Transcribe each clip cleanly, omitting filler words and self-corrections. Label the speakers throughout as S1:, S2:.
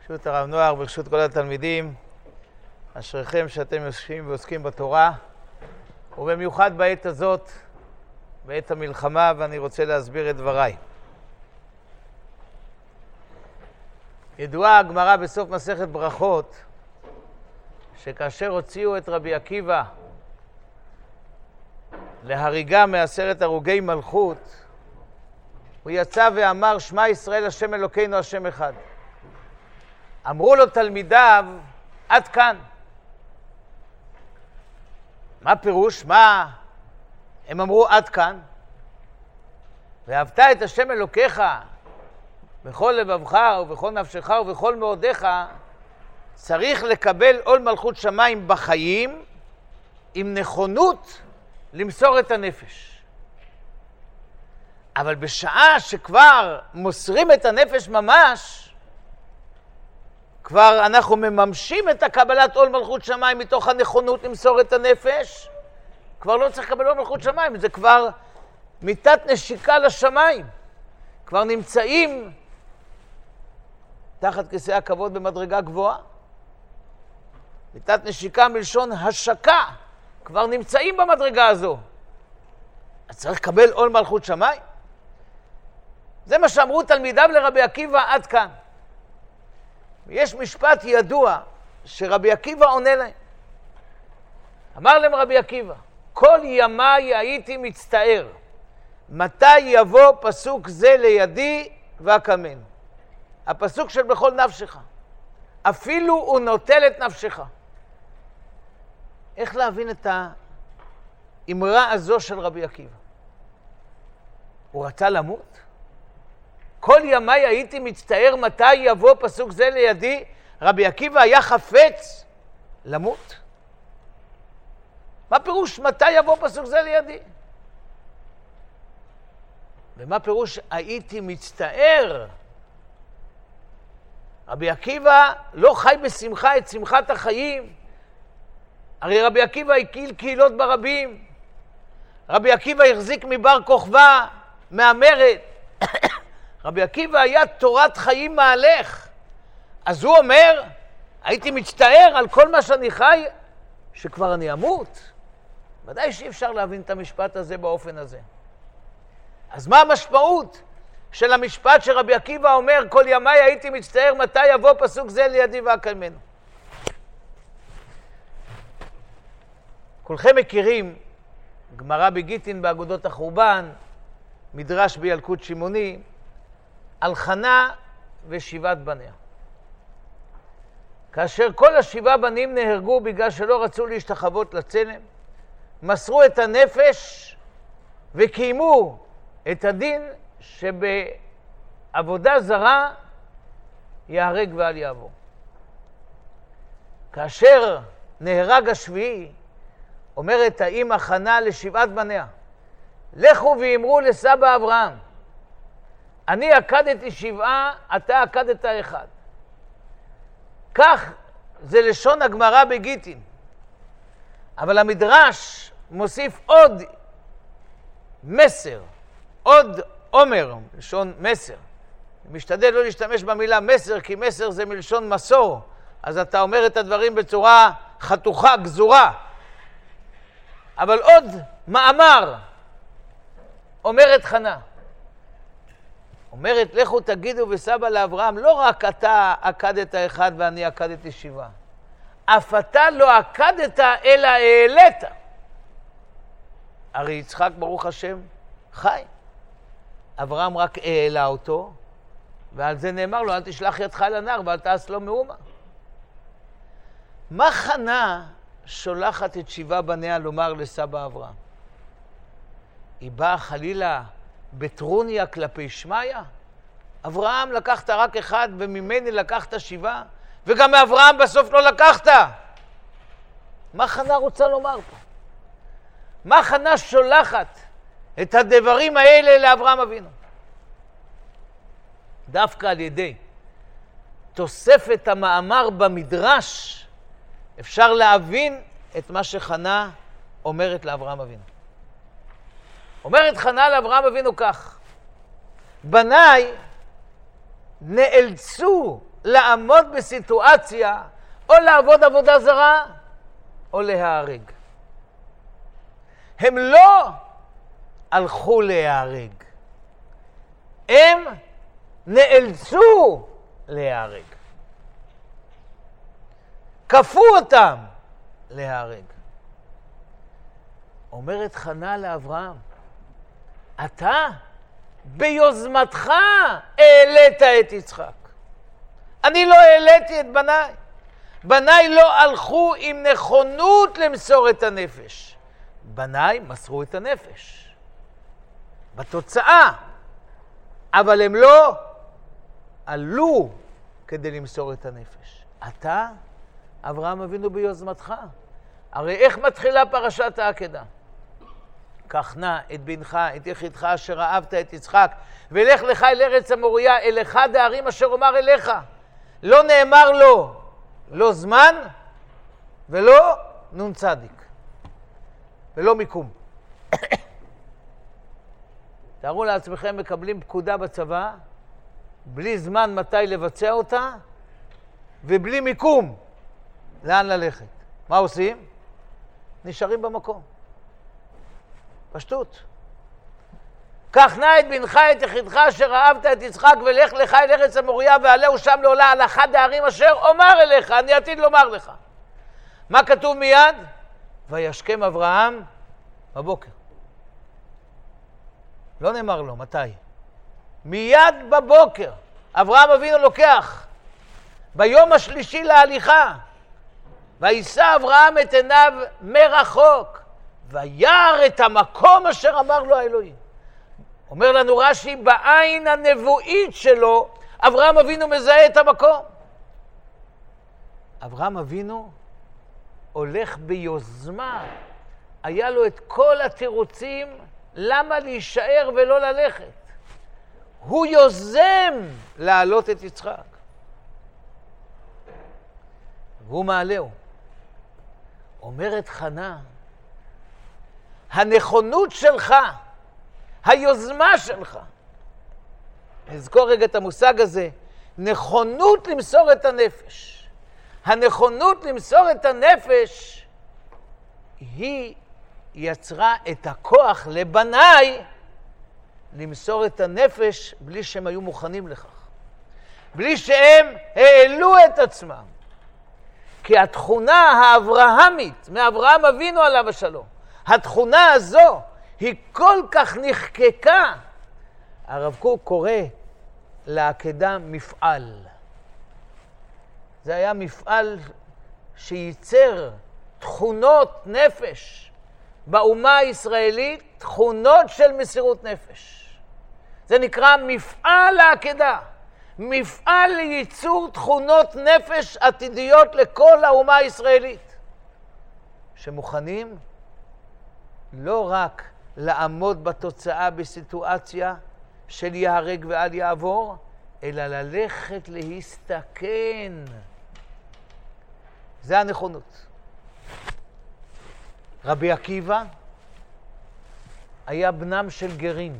S1: ברשות הרב נוער, ברשות כל התלמידים, אשריכם שאתם יושבים ועוסקים בתורה, ובמיוחד בעת הזאת, בעת המלחמה, ואני רוצה להסביר את דבריי. ידועה הגמרא בסוף מסכת ברכות, שכאשר הוציאו את רבי עקיבא להריגה מ10 הרוגי מלכות, הוא יצא ואמר, שמע ישראל השם אלוקינו השם אחד. אמרו לו תלמידיו, עד כאן. מה פירוש? מה? הם אמרו עד כאן. ואהבת את השם אלוקיך בכל לבבך ובכל נפשך ובכל מאודיך, צריך לקבל עול מלכות שמיים בחיים עם נכונות למסור את הנפש. אבל בשעה שכבר מוסרים את הנפש ממש, כבר אנחנו מממשים את הקבלת עול מלכות שמיים מתוך הנכונות למסור את הנפש, כבר לא צריך לקבל עול מלכות שמיים, זה כבר מיטת נשיקה לשמיים. כבר נמצאים תחת כיסא הכבוד במדרגה גבוהה. מיטת נשיקה מלשון השקה, כבר נמצאים במדרגה הזו. אז צריך לקבל עול מלכות שמיים. זה מה שאמרו תלמידיו לרבי עקיבא עד כאן. יש משפט ידוע שרבי עקיבא עונה להם. אמר להם רבי עקיבא, כל ימיי הייתי מצטער, מתי יבוא פסוק זה לידי ואקמנו. הפסוק של בכל נפשך. אפילו הוא נוטל את נפשך. איך להבין את האמרה הזו של רבי עקיבא? הוא רצה למות? כל ימיי הייתי מצטער מתי יבוא פסוק זה לידי. רבי עקיבא היה חפץ למות? מה פירוש מתי יבוא פסוק זה לידי? ומה פירוש הייתי מצטער? רבי עקיבא לא חי בשמחה את שמחת החיים. הרי רבי עקיבא הקיל קהילות ברבים. רבי עקיבא החזיק מבר כוכבא, מהמרד. רבי עקיבא היה תורת חיים מהלך. אז הוא אומר, הייתי מצטער על כל מה שאני חי, שכבר אני אמות. ודאי שאי אפשר להבין את המשפט הזה באופן הזה. אז מה המשמעות של המשפט שרבי עקיבא אומר, כל ימיי הייתי מצטער מתי יבוא פסוק זה לידי ואקמנו? כולכם מכירים, גמרא בגיטין באגודות החורבן, מדרש בילקוט שמעוני, על חנה ושבעת בניה. כאשר כל 7 בנים נהרגו בגלל שלא רצו להשתחוות לצלם, מסרו את הנפש וקיימו את הדין שבעבודה זרה יהרג ואל יעבור. כאשר נהרג השביעי, אומרת האמא חנה ל7 בניה, לכו ואמרו לסבא אברהם, אני עקדתי 7, אתה עקדת 1. כך זה לשון הגמרא בגיטין. אבל המדרש מוסיף עוד מסר, עוד אומר, לשון מסר. משתדל לא להשתמש במילה מסר, כי מסר זה מלשון מסור. אז אתה אומר את הדברים בצורה חתוכה, גזורה. אבל עוד מאמר אומרת חנה. אומרת, לכו תגידו וסבא לאברהם, לא רק אתה עקדת 1 ואני עקדתי 7. אף אתה לא עקדת אלא העלית. הרי יצחק ברוך השם חי. אברהם רק העלה אותו, ועל זה נאמר לו, אל תשלח ידך אל הנער ואל תעש לו מאומה. מה חנה שולחת את 7 בניה לומר לסבא אברהם? היא באה חלילה בטרוניה כלפי שמיה? אברהם לקחת רק 1 וממני לקחת 7, וגם מאברהם בסוף לא לקחת. מה חנה רוצה לומר פה? מה חנה שולחת את הדברים האלה לאברהם אבינו? דווקא על ידי תוספת המאמר במדרש אפשר להבין את מה שחנה אומרת לאברהם אבינו. אומרת חנה לאברהם אבינו כך, בניי נאלצו לעמוד בסיטואציה או לעבוד עבודה זרה או להיהרג. הם לא הלכו להיהרג, הם נאלצו להיהרג. כפו אותם להיהרג. אומרת חנה לאברהם, אתה ביוזמתך העלית את יצחק. אני לא העליתי את בניי. בניי לא הלכו עם נכונות למסור את הנפש. בניי מסרו את הנפש. בתוצאה. אבל הם לא עלו כדי למסור את הנפש. אתה, אברהם אבינו ביוזמתך. הרי איך מתחילה פרשת העקדה? קח נא את בנך, את יחידך אשר אהבת את יצחק, ולך לך אל ארץ המוריה, אל אחד הערים אשר אומר אליך. לא נאמר לו, לא זמן ולא נון צדיק, ולא מיקום. תארו לעצמכם, מקבלים פקודה בצבא, בלי זמן מתי לבצע אותה, ובלי מיקום לאן ללכת. מה עושים? נשארים במקום. פשטות. קח נא את בנך, את יחידך אשר אהבת את יצחק, ולך לך אל ארץ המוריה, ועלהו שם לעולה על אחד הערים אשר אומר אליך, אני עתיד לומר לך. מה כתוב מיד? וישכם אברהם בבוקר. לא נאמר לו, מתי? מיד בבוקר. אברהם אבינו לוקח. ביום השלישי להליכה. וישא אברהם את עיניו מרחוק. וירא את המקום אשר אמר לו האלוהים. אומר לנו רש"י, בעין הנבואית שלו, אברהם אבינו מזהה את המקום. אברהם אבינו הולך ביוזמה. היה לו את כל התירוצים למה להישאר ולא ללכת. הוא יוזם להעלות את יצחק. והוא מעלהו. אומרת חנה, הנכונות שלך, היוזמה שלך, נזכור רגע את המושג הזה, נכונות למסור את הנפש. הנכונות למסור את הנפש היא יצרה את הכוח לבניי למסור את הנפש בלי שהם היו מוכנים לכך. בלי שהם העלו את עצמם. כי התכונה האברהמית, מאברהם אבינו עליו השלום, התכונה הזו היא כל כך נחקקה. הרב קוק קורא לעקדה מפעל. זה היה מפעל שייצר תכונות נפש. באומה הישראלית תכונות של מסירות נפש. זה נקרא מפעל העקדה. מפעל לייצור תכונות נפש עתידיות לכל האומה הישראלית. שמוכנים לא רק לעמוד בתוצאה בסיטואציה של יהרג ואל יעבור, אלא ללכת להסתכן. זה הנכונות. רבי עקיבא היה בנם של גרים.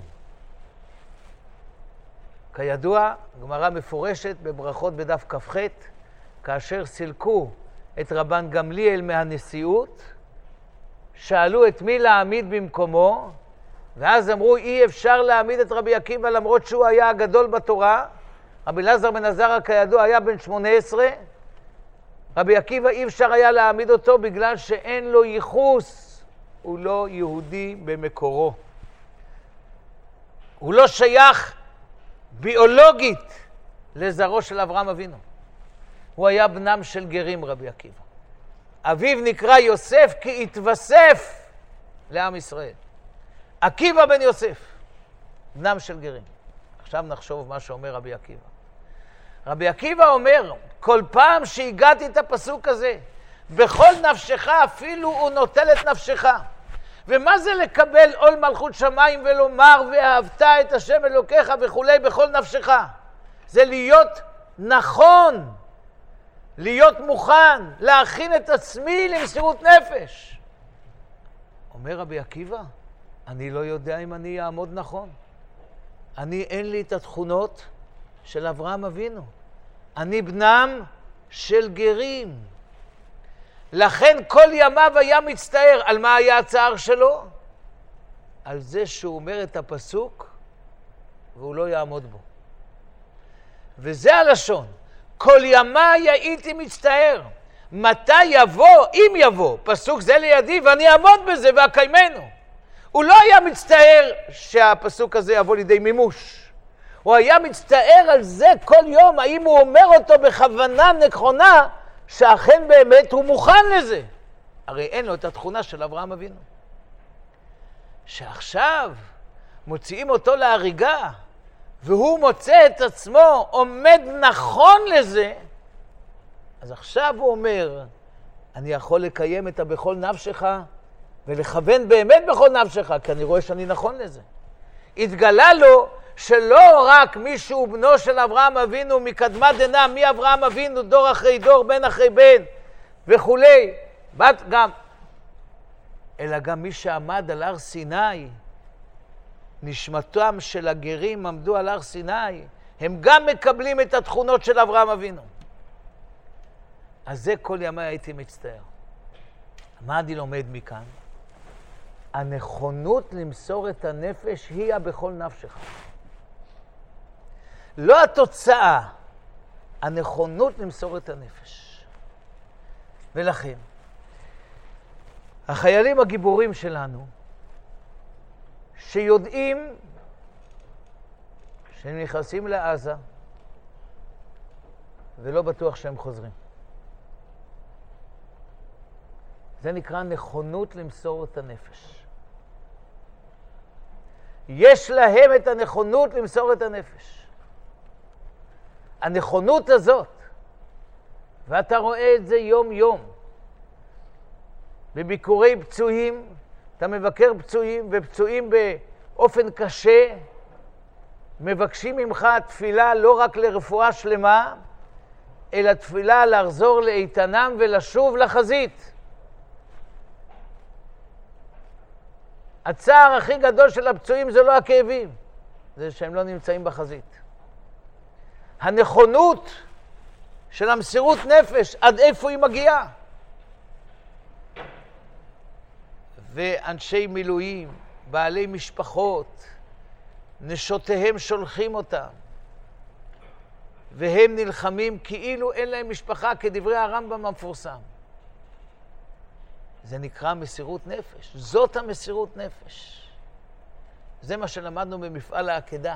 S1: כידוע, גמרא מפורשת בברכות בדף כ"ח, כאשר סילקו את רבן גמליאל מהנשיאות, שאלו את מי להעמיד במקומו, ואז אמרו אי אפשר להעמיד את רבי עקיבא למרות שהוא היה הגדול בתורה. רבי אלעזר בן עזרא כידוע היה בן 18, רבי עקיבא אי אפשר היה להעמיד אותו בגלל שאין לו ייחוס, הוא לא יהודי במקורו. הוא לא שייך ביולוגית לזרעו של אברהם אבינו. הוא היה בנם של גרים רבי עקיבא. אביו נקרא יוסף כי התווסף לעם ישראל. עקיבא בן יוסף, בנם של גרים. עכשיו נחשוב מה שאומר רבי עקיבא. רבי עקיבא אומר, כל פעם שהגעתי את הפסוק הזה, בכל נפשך אפילו הוא נוטל את נפשך. ומה זה לקבל עול מלכות שמיים ולומר ואהבת את השם אלוקיך וכולי בכל נפשך? זה להיות נכון, להיות מוכן, להכין את עצמי למסירות נפש. אומר רבי עקיבא, אני לא יודע אם אני אעמוד נכון. אין לי את התכונות של אברהם אבינו. אני בנם של גרים. לכן כל ימיו היה מצטער. על מה היה הצער שלו? על זה שהוא אומר את הפסוק והוא לא יעמוד בו. וזה הלשון. כל ימיי הייתי מצטער. מתי יבוא? אם יבוא. פסוק זה לידי ואני אעמוד בזה ואקיימנו. הוא לא היה מצטער שהפסוק הזה יבוא לידי מימוש. הוא היה מצטער על זה כל יום, האם הוא אומר אותו בכוונה נכונה, שאכן באמת הוא מוכן לזה. הרי אין לו את התכונה של אברהם אבינו. שעכשיו מוציאים אותו להריגה, והוא מוצא את עצמו עומד נכון לזה, אז עכשיו הוא אומר, אני יכול לקיים את בכל נפשך, ולכוון באמת בכל נפשך, כי אני רואה שאני נכון לזה. התגלה לו שלא רק מישהו בנו של אברהם אבינו מקדמת דנא, מאברהם אבינו דור אחרי דור, בן אחרי בן וכולי, בת גם, אלא גם מי שעמד על הר סיני, נשמתם של הגרים עמדו על הר סיני, הם גם מקבלים את התכונות של אברהם אבינו. אז זה כל ימי הייתי מצטער. מה אני לומד מכאן? הנכונות למסור את הנפש היא בכל נפשך. לא התוצאה, הנכונות למסור את הנפש. ולכן, החיילים הגיבורים שלנו, שיודעים שהם נכנסים לעזה, ולא בטוח שהם חוזרים. זה נקרא נכונות למסור את הנפש. יש להם את הנכונות למסור את הנפש. הנכונות הזאת, ואתה רואה את זה יום יום, בביקורי פצועים, אתה מבקר פצועים, ופצועים באופן קשה, מבקשים ממך תפילה לא רק לרפואה שלמה, אלא תפילה לחזור לאיתנם ולשוב לחזית. הצער הכי גדול של הפצועים זה לא הכאבים, זה שהם לא נמצאים בחזית. הנכונות של המסירות נפש, עד איפה היא מגיעה? ואנשי מילואים, בעלי משפחות, נשותיהם שולחים אותם, והם נלחמים כאילו אין להם משפחה, כדברי הרמב"ם המפורסם. זה נקרא מסירות נפש. זאת המסירות נפש. זה מה שלמדנו במפעל העקדה.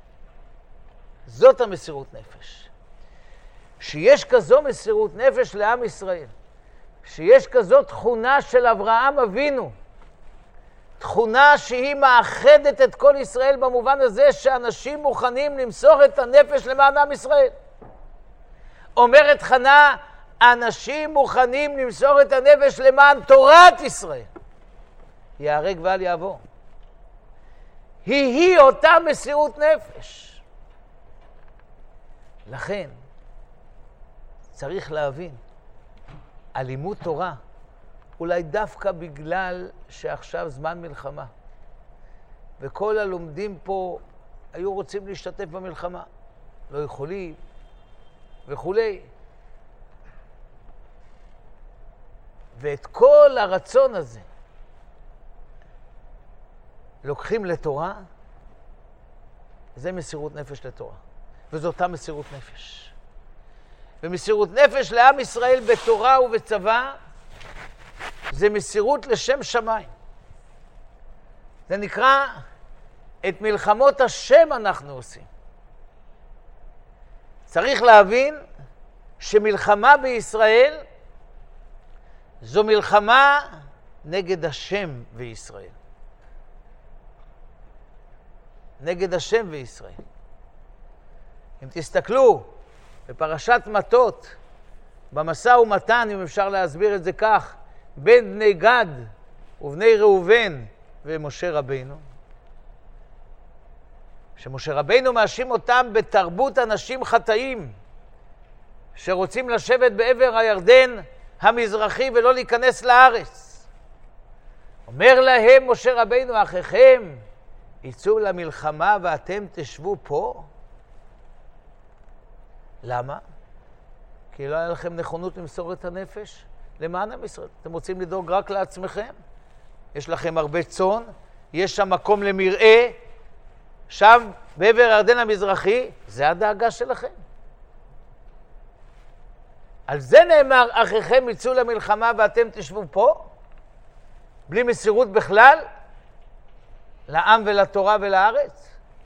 S1: זאת המסירות נפש. שיש כזו מסירות נפש לעם ישראל, שיש כזו תכונה של אברהם אבינו, תכונה שהיא מאחדת את כל ישראל במובן הזה שאנשים מוכנים למסור את הנפש למען עם ישראל. אומרת חנה, אנשים מוכנים למסור את הנפש למען תורת ישראל. יהרג ואל יעבור. היא אותה מסירות נפש. לכן צריך להבין, הלימוד תורה, אולי דווקא בגלל שעכשיו זמן מלחמה, וכל הלומדים פה היו רוצים להשתתף במלחמה, לא יכולים וכולי. ואת כל הרצון הזה לוקחים לתורה, זה מסירות נפש לתורה. וזו אותה מסירות נפש. ומסירות נפש לעם ישראל בתורה ובצבא, זה מסירות לשם שמיים. זה נקרא, את מלחמות השם אנחנו עושים. צריך להבין שמלחמה בישראל, זו מלחמה נגד השם וישראל. נגד השם וישראל. אם תסתכלו בפרשת מטות, במשא ומתן, אם אפשר להסביר את זה כך, בין בני גד ובני ראובן ומשה רבינו, שמשה רבינו מאשים אותם בתרבות אנשים חטאים, שרוצים לשבת בעבר הירדן המזרחי ולא להיכנס לארץ. אומר להם משה רבינו, אחיכם יצאו למלחמה ואתם תשבו פה? למה? כי לא היה לכם נכונות למסור את הנפש למען עם ישראל. אתם רוצים לדאוג רק לעצמכם? יש לכם הרבה צאן, יש שם מקום למרעה, שם בעבר הירדן המזרחי, זה הדאגה שלכם. על זה נאמר, אחיכם יצאו למלחמה ואתם תשבו פה, בלי מסירות בכלל, לעם ולתורה ולארץ.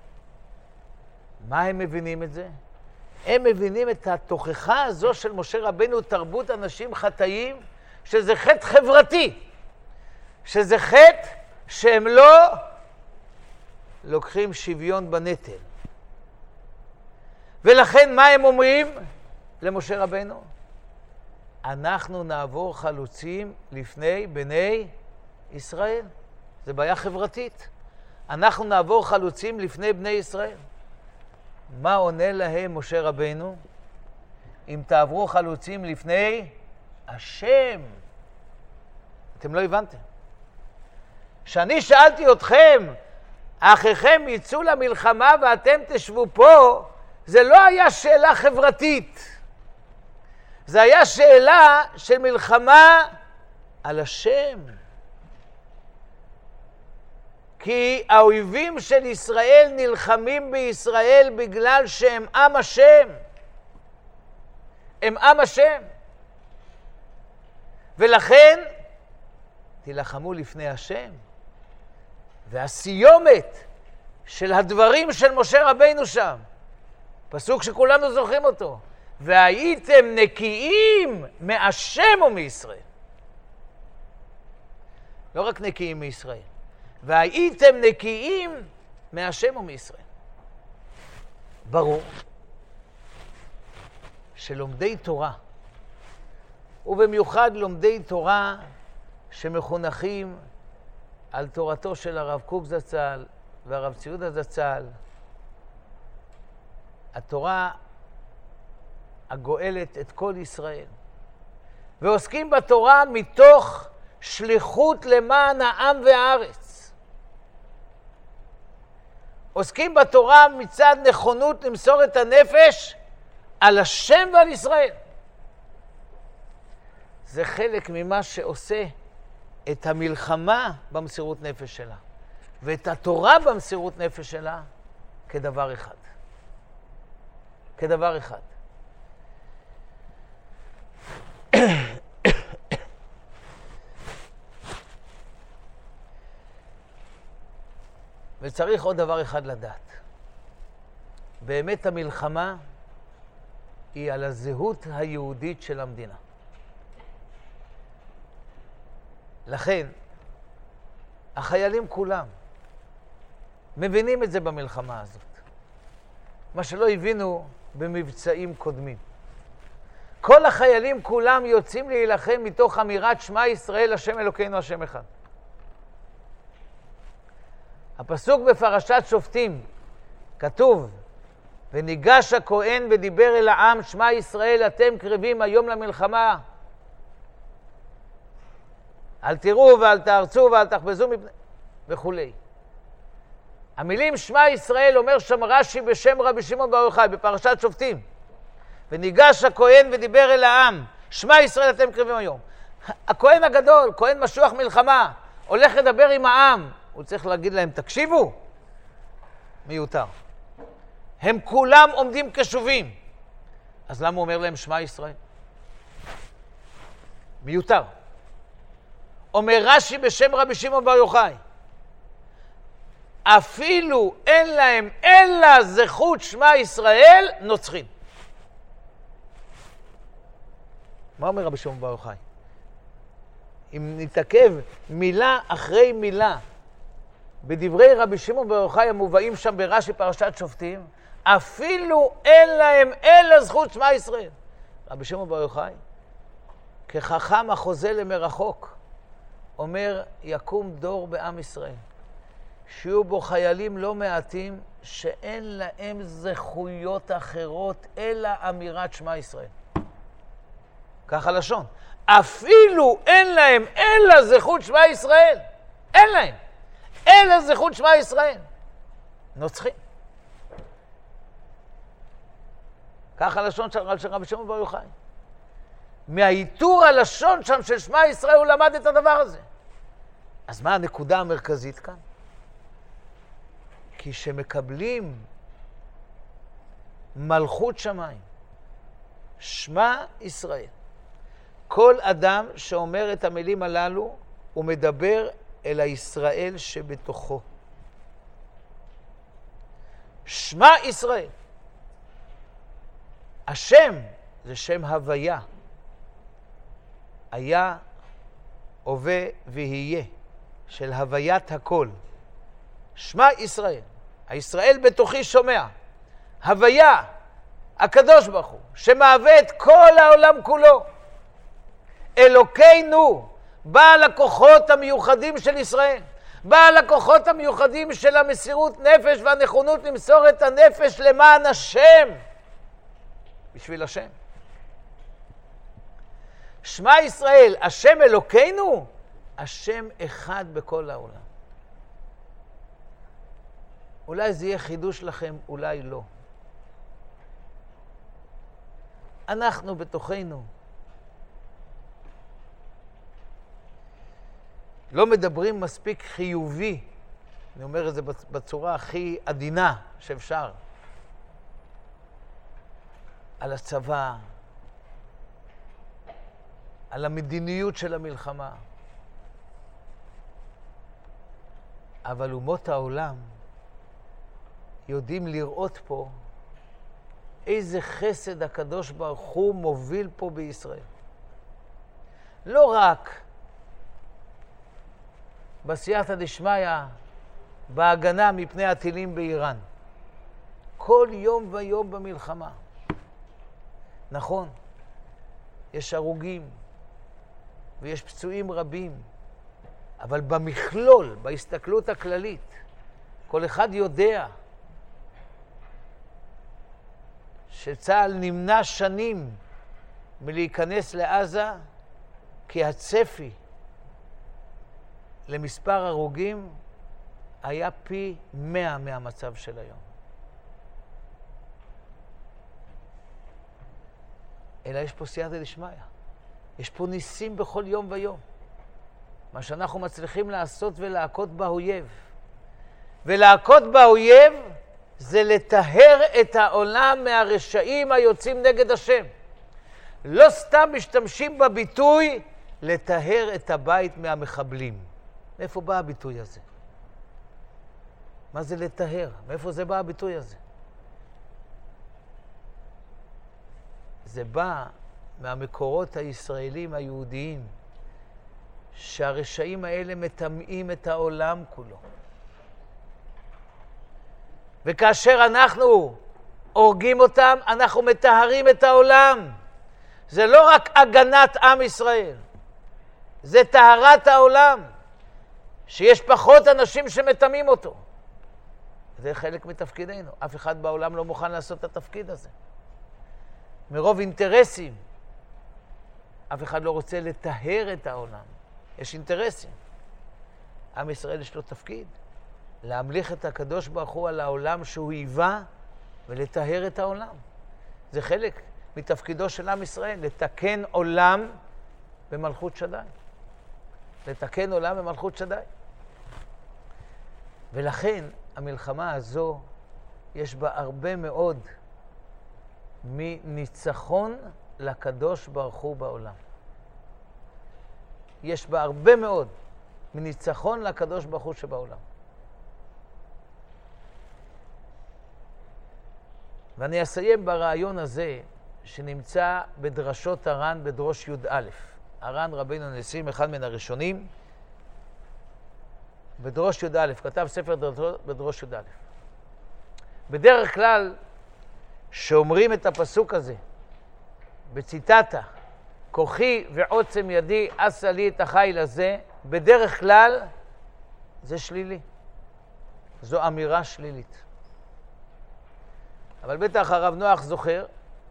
S1: מה הם מבינים את זה? הם מבינים את התוכחה הזו של משה רבנו, תרבות אנשים חטאים, שזה חטא חברתי, שזה חטא שהם לא לוקחים שוויון בנטל. ולכן מה הם אומרים למשה רבנו? אנחנו נעבור חלוצים לפני בני ישראל. זה בעיה חברתית. אנחנו נעבור חלוצים לפני בני ישראל. מה עונה להם משה רבנו? אם תעברו חלוצים לפני השם. אתם לא הבנתם. כשאני שאלתי אתכם, אחיכם יצאו למלחמה ואתם תשבו פה, זה לא היה שאלה חברתית. זה היה שאלה של מלחמה על השם. כי האויבים של ישראל נלחמים בישראל בגלל שהם עם השם. הם עם השם. ולכן תילחמו לפני השם. והסיומת של הדברים של משה רבינו שם, פסוק שכולנו זוכרים אותו, והייתם נקיים מהשם ומישראל. לא רק נקיים מישראל, והייתם נקיים מהשם ומישראל. ברור שלומדי תורה, ובמיוחד לומדי תורה שמחונכים על תורתו של הרב קוק זצ"ל והרב ציודה זצ"ל, התורה הגואלת את כל ישראל, ועוסקים בתורה מתוך שליחות למען העם והארץ. עוסקים בתורה מצד נכונות למסור את הנפש על השם ועל ישראל. זה חלק ממה שעושה את המלחמה במסירות נפש שלה, ואת התורה במסירות נפש שלה כדבר אחד. כדבר אחד. וצריך עוד דבר אחד לדעת. באמת המלחמה היא על הזהות היהודית של המדינה. לכן, החיילים כולם מבינים את זה במלחמה הזאת. מה שלא הבינו במבצעים קודמים. כל החיילים כולם יוצאים להילחם מתוך אמירת שמע ישראל, השם אלוקינו, השם אחד. הפסוק בפרשת שופטים כתוב, וניגש הכהן ודיבר אל העם, שמע ישראל, אתם קרבים היום למלחמה. אל תראו ואל תארצו ואל תחבזו וכולי. המילים שמע ישראל אומר שם רש"י בשם רבי שמעון בר יוחאי בפרשת שופטים. וניגש הכהן ודיבר אל העם, שמע ישראל אתם קרבים היום. הכהן הגדול, כהן משוח מלחמה, הולך לדבר עם העם, הוא צריך להגיד להם תקשיבו, מיותר. הם כולם עומדים קשובים. אז למה הוא אומר להם שמע ישראל? מיותר. אומר רש"י בשם רבי שמעון בר יוחאי, אפילו אין להם אלא זכות שמע ישראל, נוצחים. מה אומר רבי שמעון בר יוחאי? אם נתעכב מילה אחרי מילה בדברי רבי שמעון בר יוחאי המובאים שם ברש"י פרשת שופטים, אפילו אין להם אלא זכות שמע ישראל. רבי שמעון בר יוחאי, כחכם החוזה למרחוק, אומר, יקום דור בעם ישראל, שיהיו בו חיילים לא מעטים, שאין להם זכויות אחרות, אלא אמירת שמע ישראל. ככה לשון. אפילו אין להם אלא זכות שמע ישראל. אין להם. אלא זכות שמע ישראל. נוצחים. ככה לשון של רבי שמעון בר יוחאי. מהאיתור הלשון שם של שמע ישראל הוא למד את הדבר הזה. אז מה הנקודה המרכזית כאן? כי שמקבלים מלכות שמיים, שמע ישראל, כל אדם שאומר את המילים הללו, הוא מדבר אל הישראל שבתוכו. שמע ישראל. השם זה שם הוויה. היה, הווה ויהיה, של הוויית הכל. שמע ישראל. הישראל בתוכי שומע. הוויה, הקדוש ברוך הוא, שמהווה את כל העולם כולו. אלוקינו, בעל הכוחות המיוחדים של ישראל, בעל הכוחות המיוחדים של המסירות נפש והנכונות למסור את הנפש למען השם, בשביל השם. שמע ישראל, השם אלוקינו, השם אחד בכל העולם. אולי זה יהיה חידוש לכם, אולי לא. אנחנו בתוכנו לא מדברים מספיק חיובי, אני אומר את זה בצורה הכי עדינה שאפשר, על הצבא, על המדיניות של המלחמה. אבל אומות העולם יודעים לראות פה איזה חסד הקדוש ברוך הוא מוביל פה בישראל. לא רק בסייעתא דשמיא, בהגנה מפני הטילים באיראן. כל יום ויום במלחמה. נכון, יש הרוגים ויש פצועים רבים, אבל במכלול, בהסתכלות הכללית, כל אחד יודע שצה"ל נמנע שנים מלהיכנס לעזה, כי הצפי למספר הרוגים היה פי 100 מהמצב של היום. אלא יש פה סייעתא דשמיא. יש פה ניסים בכל יום ויום. מה שאנחנו מצליחים לעשות ולהכות באויב. ולהכות באויב זה לטהר את העולם מהרשעים היוצאים נגד השם. לא סתם משתמשים בביטוי לטהר את הבית מהמחבלים. מאיפה בא הביטוי הזה? מה זה לטהר? מאיפה זה בא הביטוי הזה? זה בא מהמקורות הישראלים היהודיים, שהרשעים האלה מטמאים את העולם כולו. וכאשר אנחנו הורגים אותם, אנחנו מטהרים את העולם. זה לא רק הגנת עם ישראל, זה טהרת העולם, שיש פחות אנשים שמטמאים אותו. זה חלק מתפקידנו. אף אחד בעולם לא מוכן לעשות את התפקיד הזה. מרוב אינטרסים, אף אחד לא רוצה לטהר את העולם. יש אינטרסים. עם ישראל יש לו תפקיד, להמליך את הקדוש ברוך הוא על העולם שהוא היווה ולטהר את העולם. זה חלק מתפקידו של עם ישראל, לתקן עולם במלכות שדי. לתקן עולם במלכות שדי. ולכן המלחמה הזו יש בה הרבה מאוד מניצחון לקדוש ברוך הוא בעולם. יש בה הרבה מאוד מניצחון לקדוש ברוך הוא שבעולם. ואני אסיים ברעיון הזה שנמצא בדרשות הר"ן בדרוש י"א. הר"ן רבינו ניסים, אחד מן הראשונים, בדרוש י"א, כתב ספר בדרוש י"א. בדרך כלל, שאומרים את הפסוק הזה, בציטטה, כוחי ועוצם ידי עשה לי את החיל הזה, בדרך כלל זה שלילי. זו אמירה שלילית. אבל בטח הרב נוח זוכר,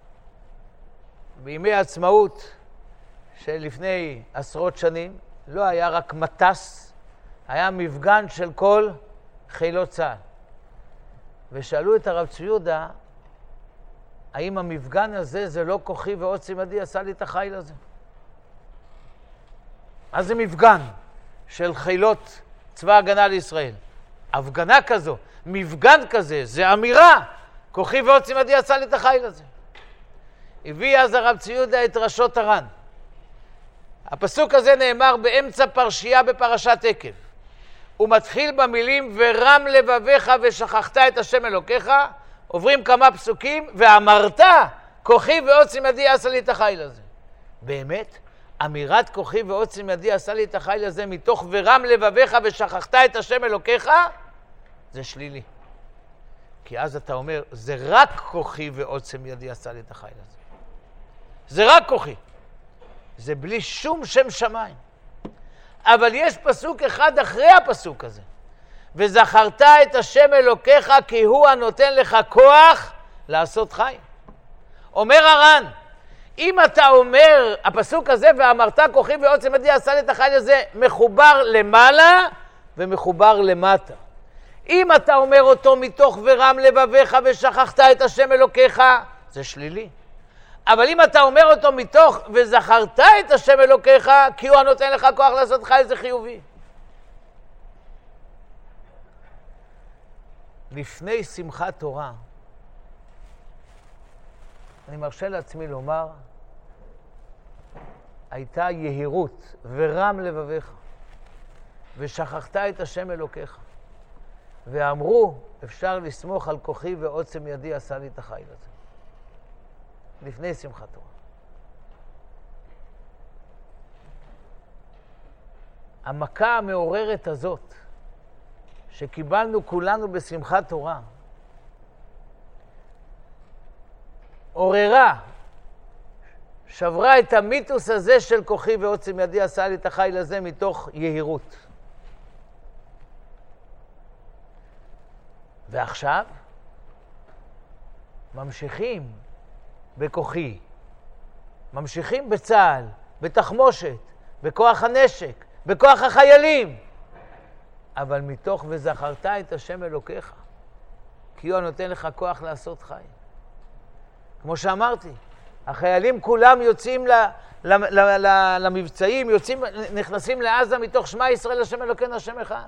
S1: בימי העצמאות של לפני עשרות שנים, לא היה רק מטס, היה מפגן של כל חילות צה"ל. ושאלו את הרב צבי יהודה, האם המפגן הזה זה לא כוחי ועוצם ידי עשה לי את החיל הזה? מה זה מפגן של חילות צבא הגנה לישראל? הפגנה כזו, מפגן כזה, זה אמירה, כוחי ועוצם ידי עשה לי את החיל הזה. הביא אז הרב צבי יהודה את ראשות הר"ן. הפסוק הזה נאמר באמצע פרשייה בפרשת עקב. הוא מתחיל במילים ורם לבביך ושכחת את השם אלוקיך, עוברים כמה פסוקים, ואמרת כוחי ועוצם ידי עשה לי את החיל הזה. באמת, אמירת כוחי ועוצם ידי עשה לי את החיל הזה מתוך ורם לבביך ושכחת את השם אלוקיך, זה שלילי. כי אז אתה אומר, זה רק כוחי ועוצם ידי עשה לי את החיל הזה. זה רק כוחי. זה בלי שום שם שמיים. אבל יש פסוק אחד אחרי הפסוק הזה. וזכרת את השם אלוקיך כי הוא הנותן לך כוח לעשות חי. אומר הר"ן, אם אתה אומר, הפסוק הזה ואמרת כוחי ועוצם ידי עשה לי את החיל הזה, מחובר למעלה ומחובר למטה. אם אתה אומר אותו מתוך ורם לבביך ושכחת את השם אלוקיך, זה שלילי. אבל אם אתה אומר אותו מתוך וזכרת את השם אלוקיך, כי הוא הנותן לך כוח לעשות חי, זה חיובי. לפני שמחת תורה, אני מרשה לעצמי לומר, הייתה יהירות ורם לבביך, ושכחת את השם אלוקיך. ואמרו, אפשר לסמוך על כוחי ועוצם ידי עשה לי את החיל הזה. לפני שמחת תורה. המכה המעוררת הזאת, שקיבלנו כולנו בשמחת תורה, עוררה, שברה את המיתוס הזה של כוחי ועוצם ידי עשה לי את החיל הזה מתוך יהירות. ועכשיו ממשיכים בכוחי, ממשיכים בצה"ל, בתחמושת, בכוח הנשק, בכוח החיילים, אבל מתוך וזכרת את השם אלוקיך, כי הוא נותן לך כוח לעשות חי. כמו שאמרתי, החיילים כולם יוצאים למבצעים, נכנסים לעזה מתוך שמע ישראל השם אלוקינו השם אחד.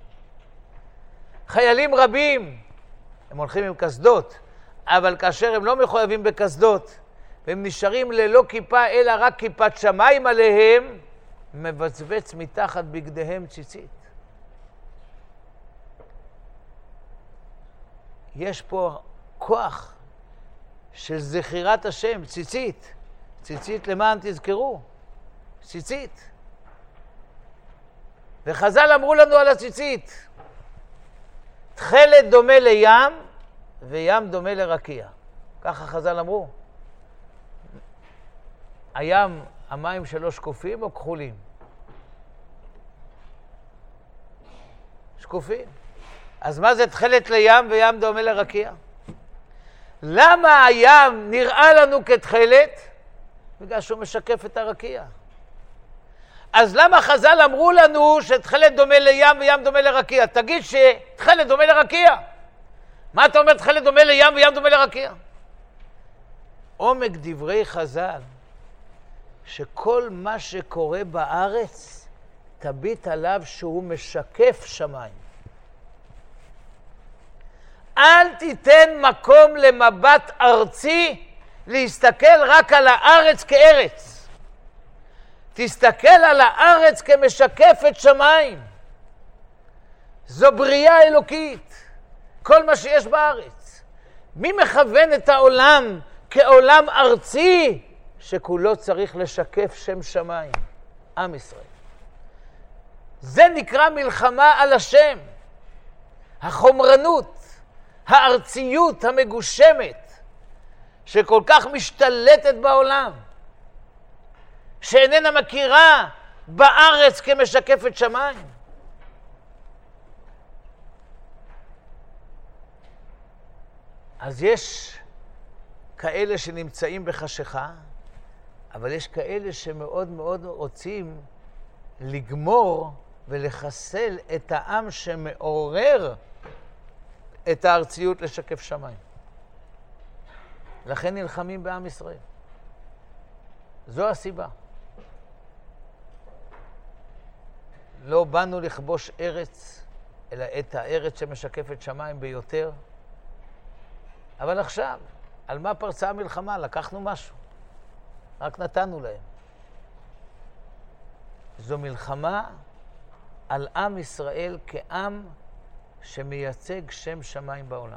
S1: חיילים רבים, הם הולכים עם קסדות, אבל כאשר הם לא מחויבים בקסדות, והם נשארים ללא כיפה, אלא רק כיפת שמיים עליהם, מבצבץ מתחת בגדיהם ציצית. יש פה כוח של זכירת השם, ציצית. ציצית למען תזכרו, ציצית. וחז"ל אמרו לנו על הציצית, תכלת דומה לים וים דומה לרקיע. ככה חז"ל אמרו. הים, המים שלו שקופים או כחולים? שקופים. אז מה זה תכלת לים וים דומה לרקיע? למה הים נראה לנו כתכלת? בגלל שהוא משקף את הרקיע. אז למה חז"ל אמרו לנו שתכלת דומה לים וים דומה לרקיע? תגיד שתכלת דומה לרקיע. מה אתה אומר תכלת דומה לים וים דומה לרקיע? עומק דברי חז"ל, שכל מה שקורה בארץ, תביט עליו שהוא משקף שמיים. אל תיתן מקום למבט ארצי להסתכל רק על הארץ כארץ. תסתכל על הארץ כמשקפת שמיים. זו בריאה אלוקית, כל מה שיש בארץ. מי מכוון את העולם כעולם ארצי שכולו צריך לשקף שם שמיים? עם ישראל. זה נקרא מלחמה על השם. החומרנות, הארציות המגושמת, שכל כך משתלטת בעולם, שאיננה מכירה בארץ כמשקפת שמיים. אז יש כאלה שנמצאים בחשיכה, אבל יש כאלה שמאוד מאוד רוצים לגמור ולחסל את העם שמעורר את הארציות לשקף שמיים. לכן נלחמים בעם ישראל. זו הסיבה. לא באנו לכבוש ארץ, אלא את הארץ שמשקפת שמיים ביותר. אבל עכשיו, על מה פרצה המלחמה? לקחנו משהו. רק נתנו להם. זו מלחמה על עם ישראל כעם שמייצג שם שמיים בעולם.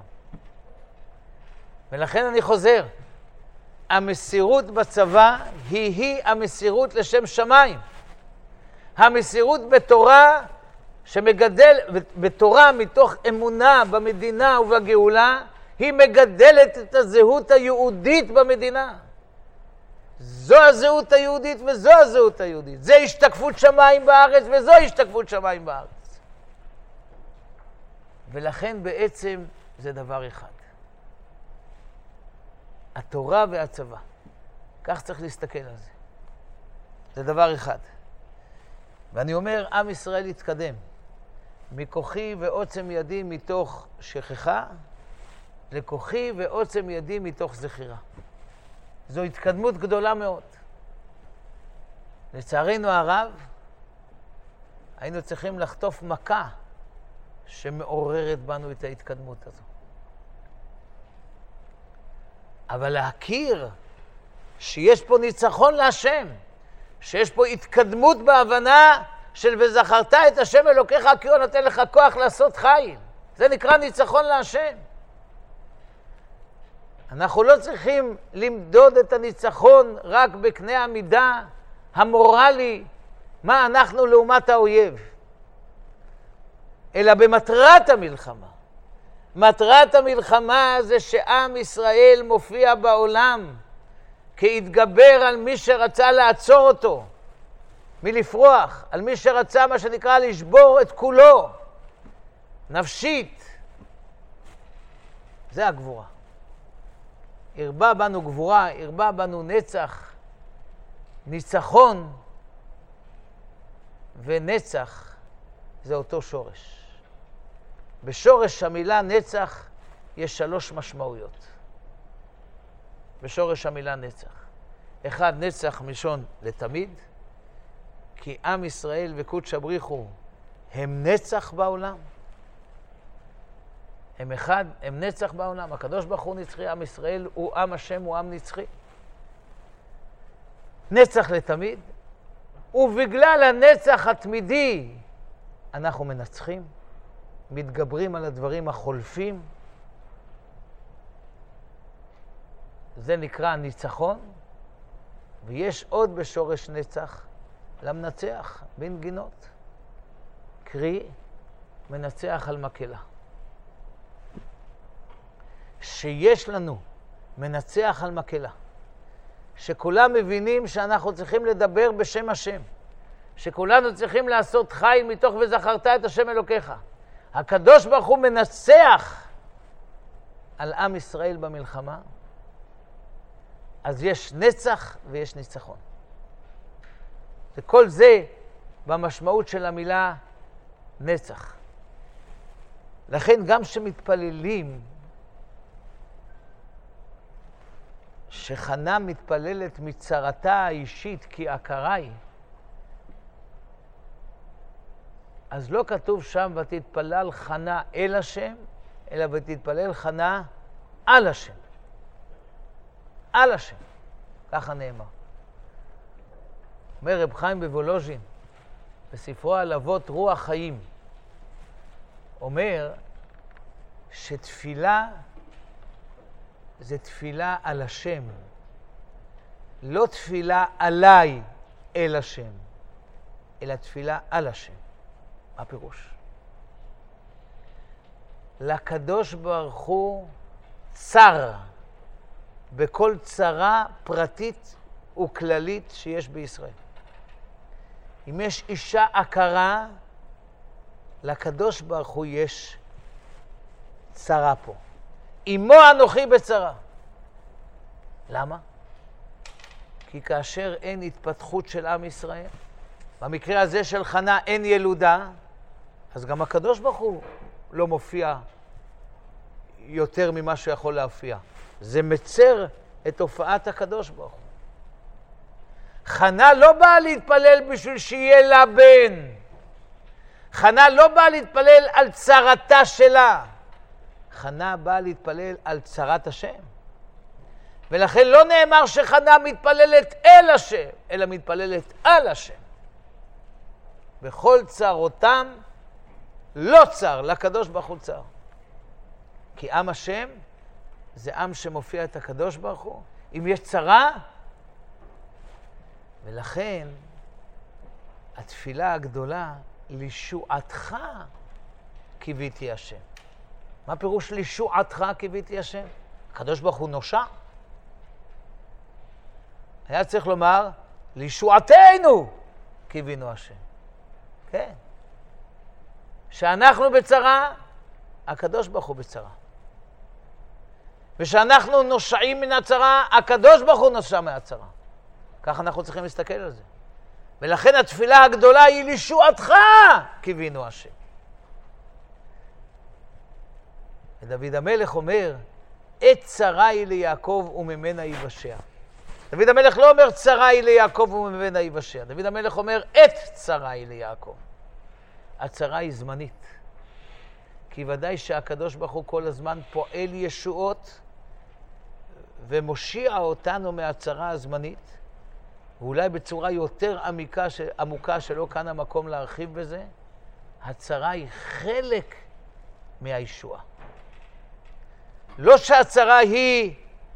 S1: ולכן אני חוזר, המסירות בצבא היא המסירות לשם שמיים. המסירות בתורה שמגדל, בתורה מתוך אמונה במדינה ובגאולה, היא מגדלת את הזהות היהודית במדינה. זו הזהות היהודית וזו הזהות היהודית. זה השתקפות שמיים בארץ וזו השתקפות שמיים בארץ. ולכן בעצם זה דבר אחד. התורה והצבא. כך צריך להסתכל על זה. זה דבר אחד. ואני אומר, עם ישראל יתקדם. מכוחי ועוצם ידי מתוך שכחה, לכוחי ועוצם ידי מתוך זכירה. זו התקדמות גדולה מאוד. לצערנו הרב, היינו צריכים לחטוף מכה שמעוררת בנו את ההתקדמות הזו. אבל להכיר שיש פה ניצחון להשם, שיש פה התקדמות בהבנה של וזכרת את השם אלוקיך כי הוא נותן לך כוח לעשות חיל. זה נקרא ניצחון להשם. אנחנו לא צריכים למדוד את הניצחון רק בקנה המידה המורלי, מה אנחנו לעומת האויב, אלא במטרת המלחמה. מטרת המלחמה זה שעם ישראל מופיע בעולם כהתגבר על מי שרצה לעצור אותו מלפרוח, על מי שרצה מה שנקרא לשבור את כולו, נפשית. זה הגבורה. הרבה בנו גבורה, הרבה בנו נצח, ניצחון ונצח זה אותו שורש. בשורש המילה נצח יש 3 משמעויות. בשורש המילה נצח. אחד, נצח מלשון לתמיד, כי עם ישראל וקודש בריחו הם נצח בעולם. הם אחד, הם נצח בעולם. הקדוש ברוך הוא נצחי, עם ישראל הוא עם השם, הוא עם נצחי. נצח לתמיד, ובגלל הנצח התמידי אנחנו מנצחים, מתגברים על הדברים החולפים. זה נקרא ניצחון, ויש עוד בשורש נצח למנצח בנגינות. קרי, מנצח על מקהלה. שיש לנו מנצח על מקהלה, שכולם מבינים שאנחנו צריכים לדבר בשם השם, שכולנו צריכים לעשות חיל מתוך וזכרת את השם אלוקיך. הקדוש ברוך הוא מנצח על עם ישראל במלחמה, אז יש נצח ויש ניצחון. וכל זה במשמעות של המילה נצח. לכן גם שמתפללים, שחנה מתפללת מצרתה האישית כי עקרה היא, אז לא כתוב שם ותתפלל חנה אל השם, אלא ותתפלל חנה על השם. על השם. ככה נאמר. אומר רב חיים בוולוז'ין, בספרו על אבות רוח חיים, אומר שתפילה זה תפילה על השם, לא תפילה עליי אל השם, אלא תפילה על השם. מה פירוש? לקדוש ברוך הוא צר בכל צרה פרטית וכללית שיש בישראל. אם יש אישה עקרה, לקדוש ברוך הוא יש צרה פה. אמו אנוכי בצרה. למה? כי כאשר אין התפתחות של עם ישראל, במקרה הזה של חנה אין ילודה, אז גם הקדוש ברוך הוא לא מופיע יותר ממה שיכול להופיע. זה מצר את הופעת הקדוש ברוך הוא. חנה לא באה להתפלל בשביל שיהיה לה בן. חנה לא באה להתפלל על צרתה שלה. חנה באה להתפלל על צרת השם. ולכן לא נאמר שחנה מתפללת אל השם, אלא מתפללת על השם. בכל צרותם לא צר, לקדוש ברוך הוא צר. כי עם השם זה עם שמופיע את הקדוש ברוך הוא. אם יש צרה, ולכן התפילה הגדולה, לישועתך קיוויתי השם. מה פירוש לישועתך קיוויתי השם? הקדוש ברוך הוא נושע. היה צריך לומר, לישועתנו קיווינו השם. כן. שאנחנו בצרה, הקדוש ברוך הוא בצרה. ושאנחנו נושעים מן הצרה, הקדוש ברוך הוא נושע מהצרה. ככה אנחנו צריכים להסתכל על זה. ולכן התפילה הגדולה היא לישועתך קיווינו השם. ודוד המלך אומר, עת צרה היא ליעקב וממנה ייוושע. דוד המלך לא אומר צרה היא ליעקב וממנה ייוושע. דוד המלך אומר עת צרה היא ליעקב. הצרה היא זמנית. כי ודאי שהקדוש ברוך הוא כל הזמן פועל ישועות ומושיע אותנו מהצרה הזמנית, ואולי בצורה יותר עמוקה שלא כאן המקום להרחיב בזה, הצרה היא חלק מהישועה. לא שהצרה היא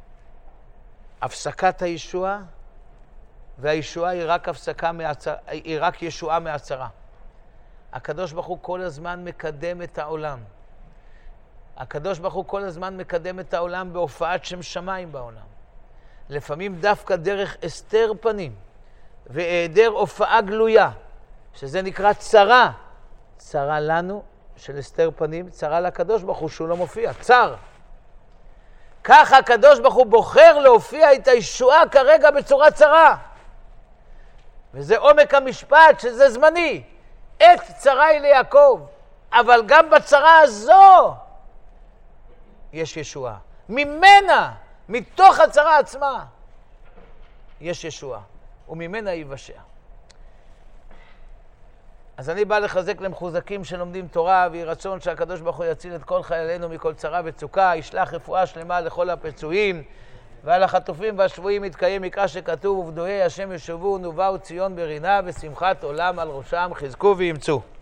S1: הפסקת הישועה, והישועה היא רק ישועה מהצרה. הקדוש ברוך הוא כל הזמן מקדם את העולם. הקדוש ברוך הוא כל הזמן מקדם את העולם בהופעת שם שמיים בעולם. לפעמים דווקא דרך הסתר פנים והיעדר הופעה גלויה, שזה נקרא צרה. צרה לנו של הסתר פנים, צרה לקדוש ברוך הוא שהוא לא מופיע, צר. ככה הקדוש ברוך הוא בוחר להופיע את הישועה כרגע בצורה צרה. וזה עומק המשפט שזה זמני. עת צרה היא ליעקב, אבל גם בצרה הזו יש ישועה. ממנה, מתוך הצרה עצמה, יש ישועה, וממנה ייוושע. אז אני בא לחזק למחוזקים שלומדים תורה, ויהי רצון שהקדוש ברוך הוא יציל את כל חיילינו מכל צרה וצוקה, ישלח רפואה שלמה לכל הפצועים, ועל החטופים והשבויים יתקיים מקרא שכתוב, ובדויי השם ישובו ובאו ציון ברינה, ושמחת עולם על ראשם חזקו ואמצו.